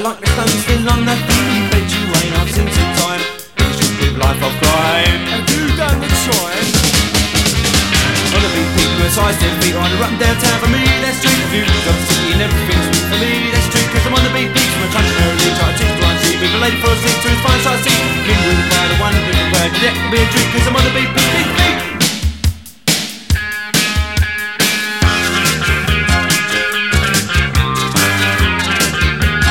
like the stone still on the thing. Bet you ain't I've seen some time. It's just live life of crime. And you done the time. All the big people with size 10 feet on run downtown for me.